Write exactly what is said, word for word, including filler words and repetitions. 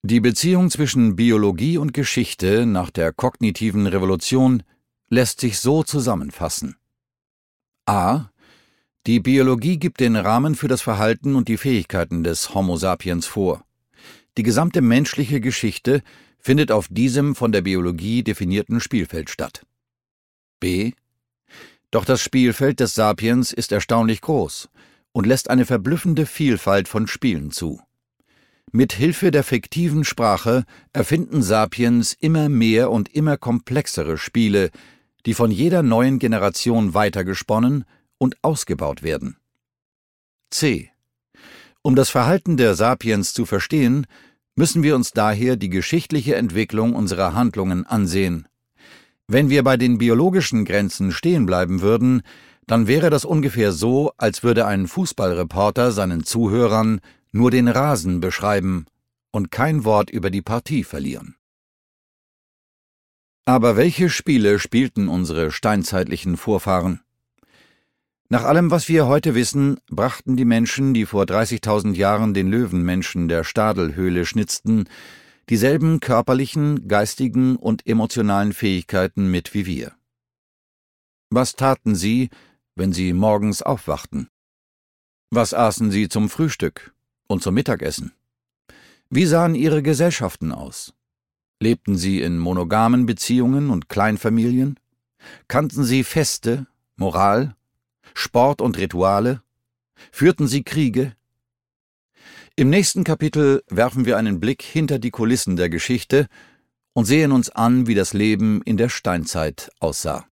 Die Beziehung zwischen Biologie und Geschichte nach der kognitiven Revolution lässt sich so zusammenfassen. A. Die Biologie gibt den Rahmen für das Verhalten und die Fähigkeiten des Homo sapiens vor. Die gesamte menschliche Geschichte findet auf diesem von der Biologie definierten Spielfeld statt. B. Doch das Spielfeld des Sapiens ist erstaunlich groß und lässt eine verblüffende Vielfalt von Spielen zu. Mit Hilfe der fiktiven Sprache erfinden Sapiens immer mehr und immer komplexere Spiele, die von jeder neuen Generation weitergesponnen und ausgebaut werden. C. Um das Verhalten der Sapiens zu verstehen, müssen wir uns daher die geschichtliche Entwicklung unserer Handlungen ansehen. Wenn wir bei den biologischen Grenzen stehen bleiben würden, dann wäre das ungefähr so, als würde ein Fußballreporter seinen Zuhörern nur den Rasen beschreiben und kein Wort über die Partie verlieren. Aber welche Spiele spielten unsere steinzeitlichen Vorfahren? Nach allem, was wir heute wissen, brachten die Menschen, die vor dreißigtausend Jahren den Löwenmenschen der Stadelhöhle schnitzten, dieselben körperlichen, geistigen und emotionalen Fähigkeiten mit wie wir. Was taten sie, wenn sie morgens aufwachten? Was aßen sie zum Frühstück und zum Mittagessen? Wie sahen ihre Gesellschaften aus? Lebten sie in monogamen Beziehungen und Kleinfamilien? Kannten sie Feste, Moral, Sport und Rituale? Führten sie Kriege? Im nächsten Kapitel werfen wir einen Blick hinter die Kulissen der Geschichte und sehen uns an, wie das Leben in der Steinzeit aussah.